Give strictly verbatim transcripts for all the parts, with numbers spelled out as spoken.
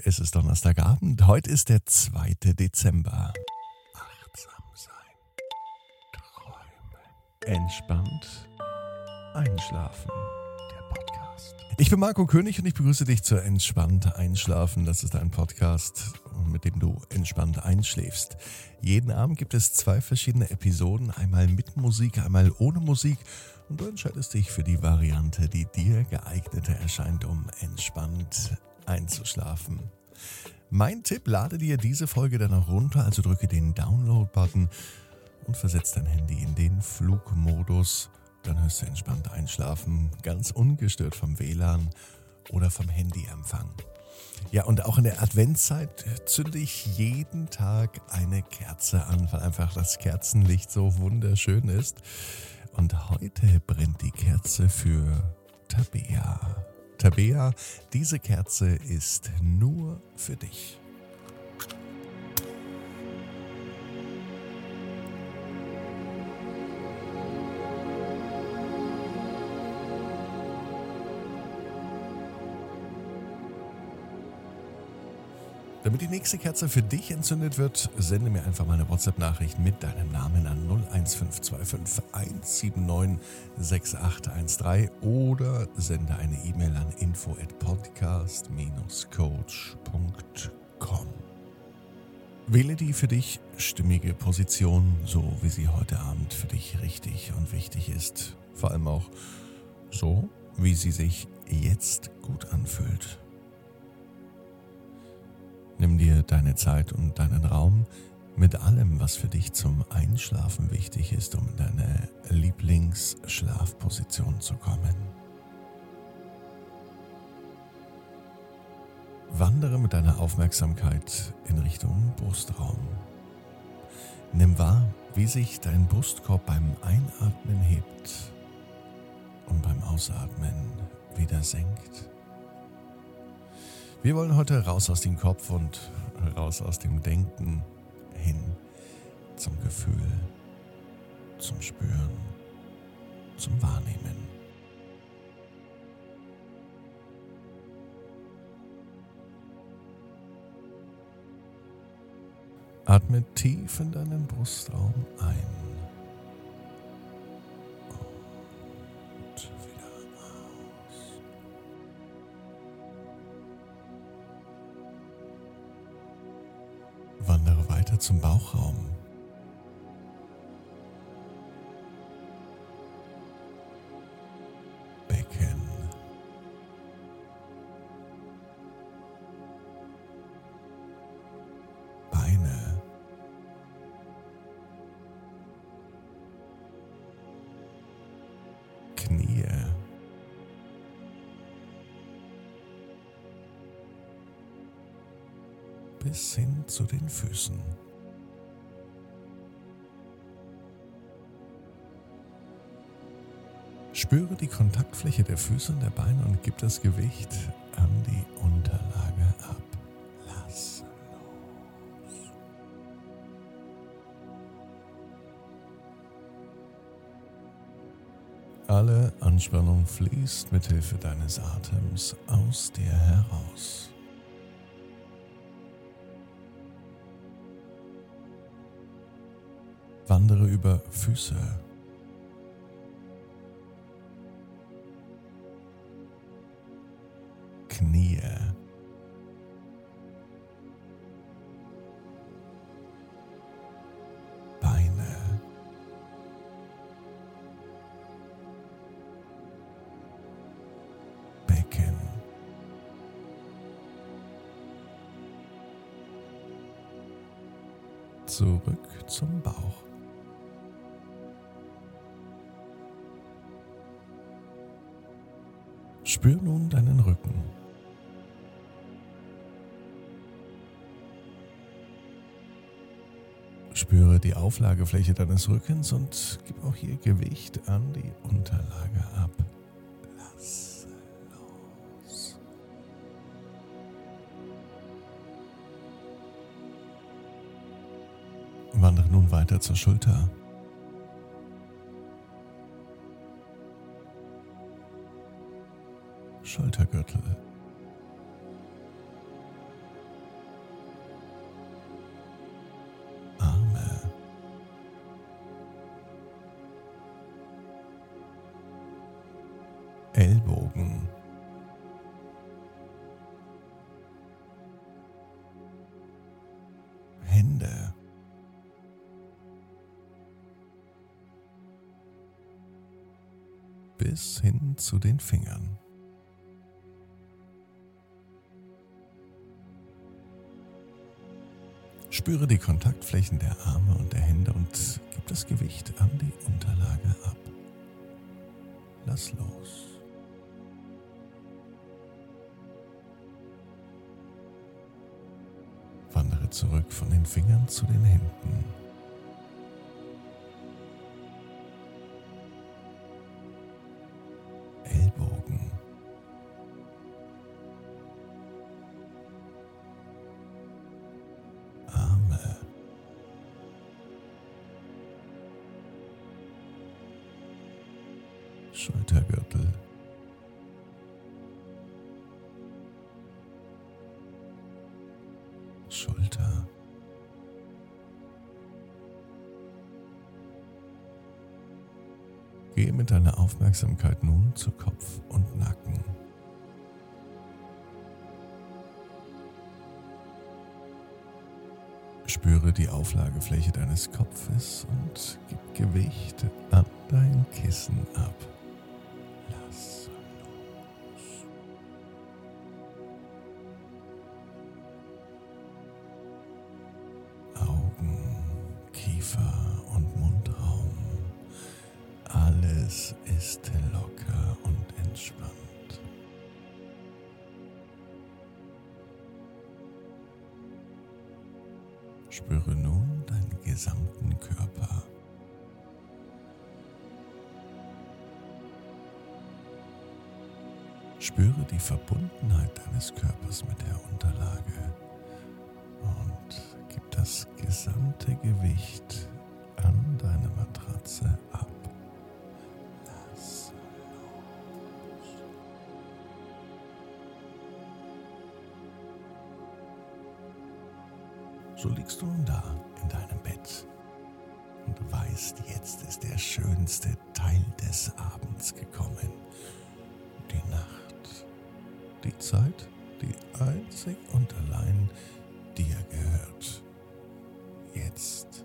Es ist Donnerstagabend, heute ist der zweite Dezember. Achtsam sein, träumen, entspannt einschlafen. Der Podcast. Ich bin Marco König und ich begrüße dich zu Entspannt Einschlafen. Das ist ein Podcast, mit dem du entspannt einschläfst. Jeden Abend gibt es zwei verschiedene Episoden, einmal mit Musik, einmal ohne Musik. Und du entscheidest dich für die Variante, die dir geeigneter erscheint, um entspannt einzuschlafen. Mein Tipp, lade dir diese Folge dann auch runter, also drücke den Download-Button und versetze dein Handy in den Flugmodus. Dann hörst du entspannt einschlafen, ganz ungestört vom W L A N oder vom Handyempfang. Ja, und auch in der Adventszeit zünde ich jeden Tag eine Kerze an, weil einfach das Kerzenlicht so wunderschön ist. Und heute brennt die Kerze für Tabea. Tabea, diese Kerze ist nur für dich. Damit die nächste Kerze für dich entzündet wird, sende mir einfach mal eine WhatsApp-Nachricht mit deinem Namen an null eins fünf zwei fünf eins sieben neun sechs acht eins drei oder sende eine E-Mail an info at podcast dash coach punkt com. Wähle die für dich stimmige Position, so wie sie heute Abend für dich richtig und wichtig ist. Vor allem auch so, wie sie sich jetzt gut anfühlt. Nimm dir deine Zeit und deinen Raum mit allem, was für dich zum Einschlafen wichtig ist, um in deine Lieblingsschlafposition zu kommen. Wandere mit deiner Aufmerksamkeit in Richtung Brustraum. Nimm wahr, wie sich dein Brustkorb beim Einatmen hebt und beim Ausatmen wieder senkt. Wir wollen heute raus aus dem Kopf und raus aus dem Denken hin zum Gefühl, zum Spüren, zum Wahrnehmen. Atme tief in deinen Brustraum ein. Wandere weiter zum Bauchraum. Becken. Beine. Knie. Bis hin zu den Füßen. Spüre die Kontaktfläche der Füße und der Beine und gib das Gewicht an die Unterlage ab. Lass los. Alle Anspannung fließt mithilfe deines Atems aus dir heraus. Wandere über Füße, Knie, Beine, Becken, zurück zum Bauch. Spür nun deinen Rücken. Spüre die Auflagefläche deines Rückens und gib auch hier Gewicht an die Unterlage ab. Lass los. Wandere nun weiter zur Schulter. Schultergürtel, bis hin zu den Fingern. Spüre die Kontaktflächen der Arme und der Hände und gib das Gewicht an die Unterlage ab. Lass los. Wandere zurück von den Fingern zu den Händen. Ellbogen. Arme. Schultergürtel. Schulter. Gehe mit deiner Aufmerksamkeit nun zu Kopf und Nacken. Spüre die Auflagefläche deines Kopfes und gib Gewicht an dein Kissen ab. Lass los. Augen, Kiefer und Mundraum. Alles ist locker und entspannt. Spüre nun deinen gesamten Körper. Spüre die Verbundenheit deines Körpers mit der Unterlage und gib das gesamte Gewicht an deine Matratze ab. Lass los. So liegst du nun da in deinem Bett und du weißt, jetzt ist der schönste Teil des Abends gekommen. Die Nacht. Die Zeit, die einzig und allein dir gehört. Jetzt.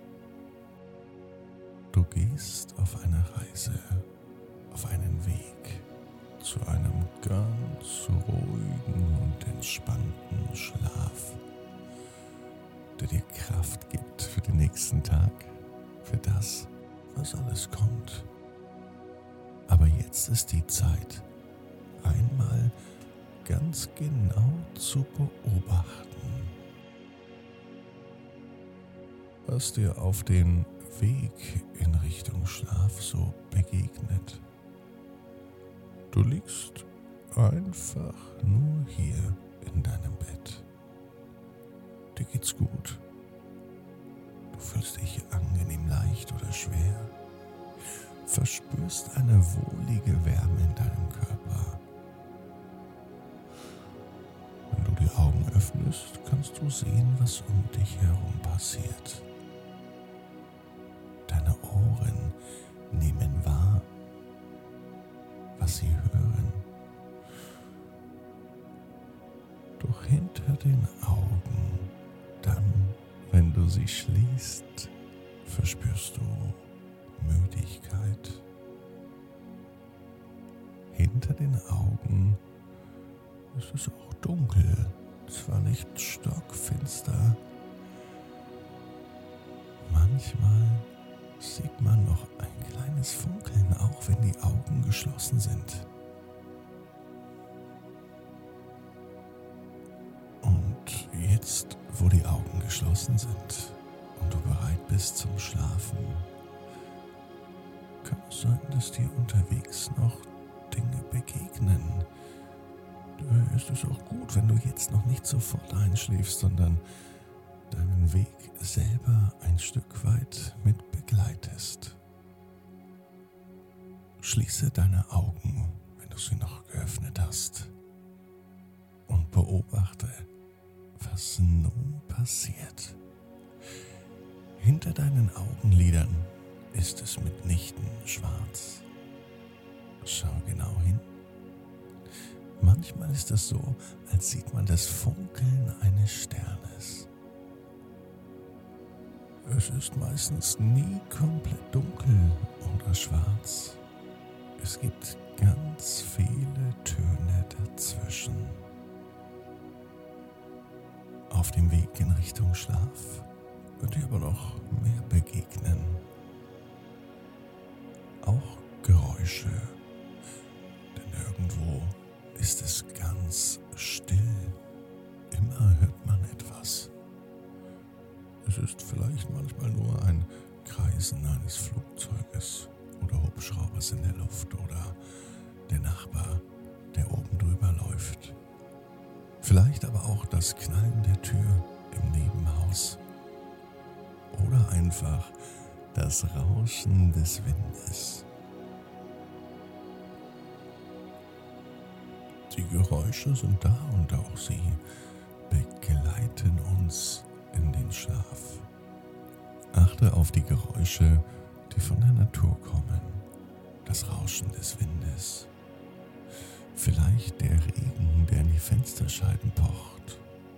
Du gehst auf eine Reise, auf einen Weg zu einem ganz ruhigen und entspannten Schlaf, der dir Kraft gibt für den nächsten Tag, für das, was alles kommt. Aber jetzt ist die Zeit, einmal ganz genau zu beobachten, was dir auf den Weg in Richtung Schlaf so begegnet. Du liegst einfach nur hier in deinem Bett. Dir geht's gut. Du fühlst dich angenehm leicht oder schwer. Verspürst eine wohlige Wärme in deinem Körper. Wenn du die Augen öffnest, kannst du sehen, was um dich herum passiert. Deine Ohren nehmen wahr, was sie hören. Doch hinter den Augen, dann, wenn du sie schließt, verspürst du Müdigkeit. Hinter den Augen ist es auch dunkel, zwar nicht stockfinster. Manchmal sieht man noch ein kleines Funkeln, auch wenn die Augen geschlossen sind. Und jetzt, wo die Augen geschlossen sind und du bereit bist zum Schlafen, kann es sein, dass dir unterwegs noch Dinge begegnen. Da ist es auch gut, wenn du jetzt noch nicht sofort einschläfst, sondern deinen Weg selber ein Stück weit mit begleitest. Schließe deine Augen, wenn du sie noch geöffnet hast, und beobachte, was nun passiert. Hinter deinen Augenlidern ist es mitnichten schwarz. Schau genau hin. Manchmal ist es so, als sieht man das Funkeln eines Sternes. Es ist meistens nie komplett dunkel oder schwarz. es gibt ganz viele Töne dazwischen. Auf dem Weg in Richtung Schlaf wird dir aber noch mehr begegnen. Auch Geräusche, denn irgendwo ist es ganz still. Immer hört man etwas. Es ist vielleicht manchmal nur ein Kreisen eines Flugzeuges oder Hubschraubers in der Luft oder der Nachbar, der oben drüber läuft. Vielleicht aber auch das Knallen der Tür im Nebenhaus oder einfach das Rauschen des Windes. Die Geräusche sind da und auch sie begleiten uns in den Schlaf. Achte auf die Geräusche, die von der Natur kommen. Das Rauschen des Windes. Vielleicht der Regen, der in die Fensterscheiben pocht.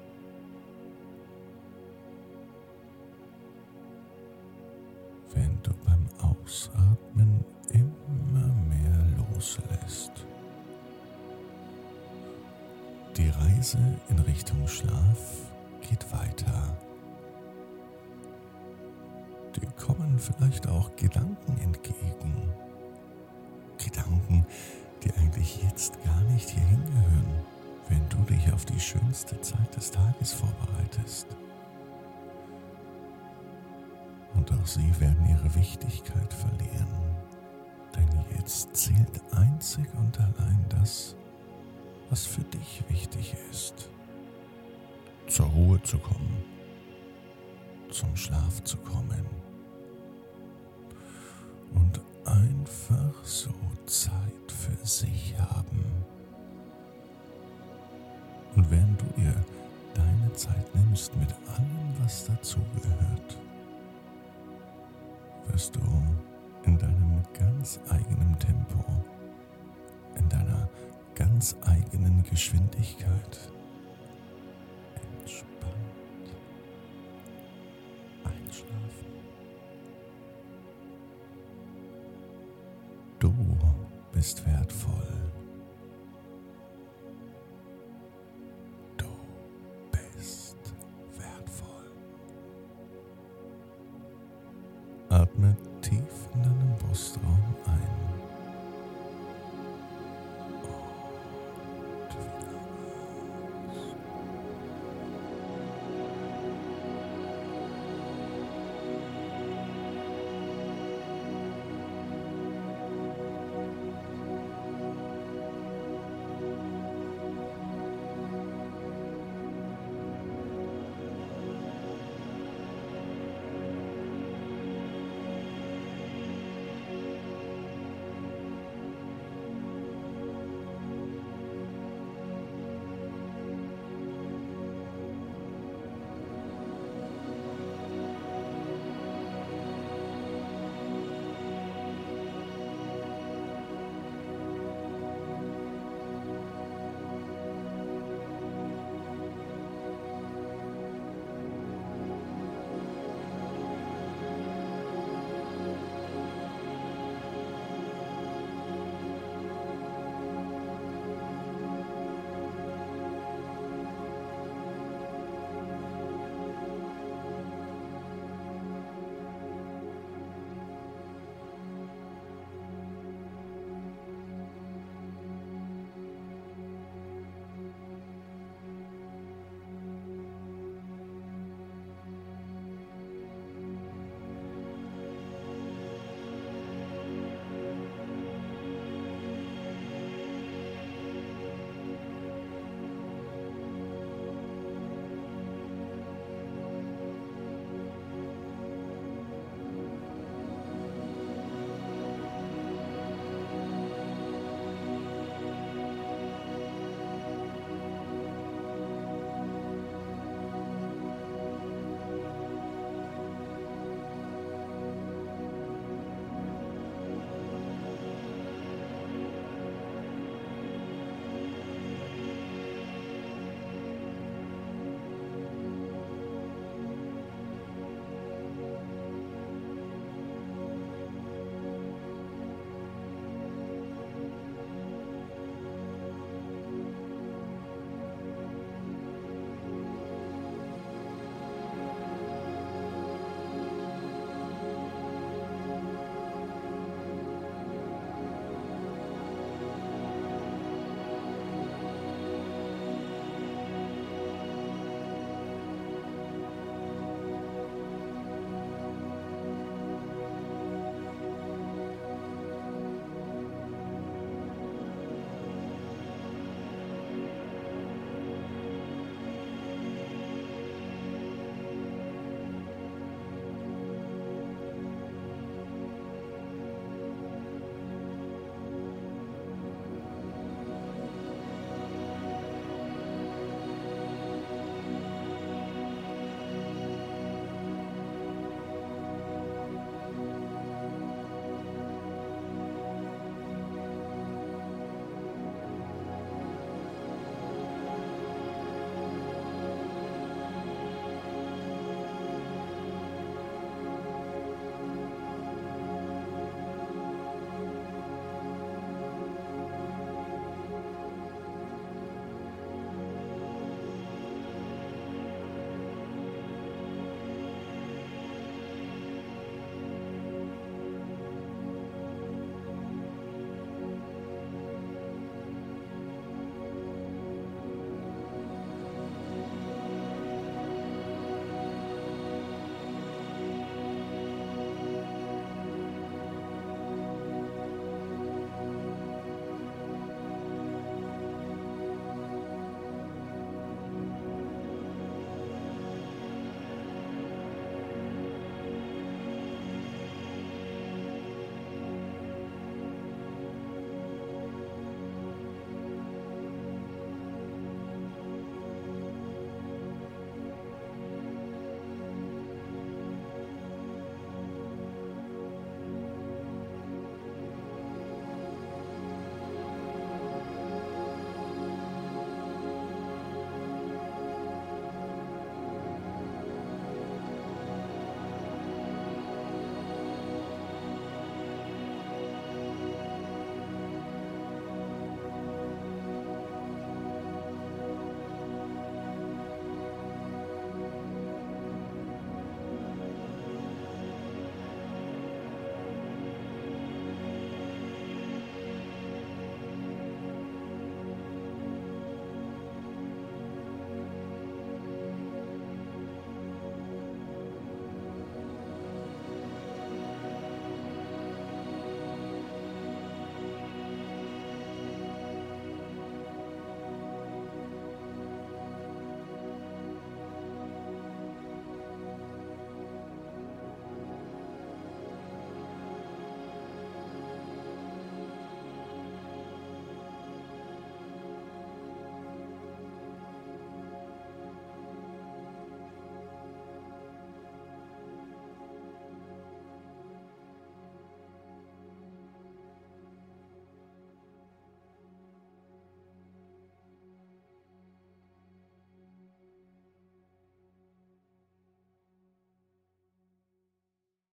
Während du beim Ausatmen immer mehr loslässt. Die Reise in Richtung Schlaf geht weiter. Dir kommen vielleicht auch Gedanken entgegen. Gedanken, die eigentlich jetzt gar nicht hierhin gehören, wenn du dich auf die schönste Zeit des Tages vorbereitest. Und auch sie werden ihre Wichtigkeit verlieren, denn jetzt zählt einzig und allein das, was für dich wichtig ist. Zur Ruhe zu kommen, zum Schlaf zu kommen und einfach so Zeit für sich haben. Und während du dir deine Zeit nimmst mit allem, was dazugehört, wirst du in deinem ganz eigenen Tempo, in deiner ganz eigenen Geschwindigkeit entspannt einschlafen. Du bist wertvoll.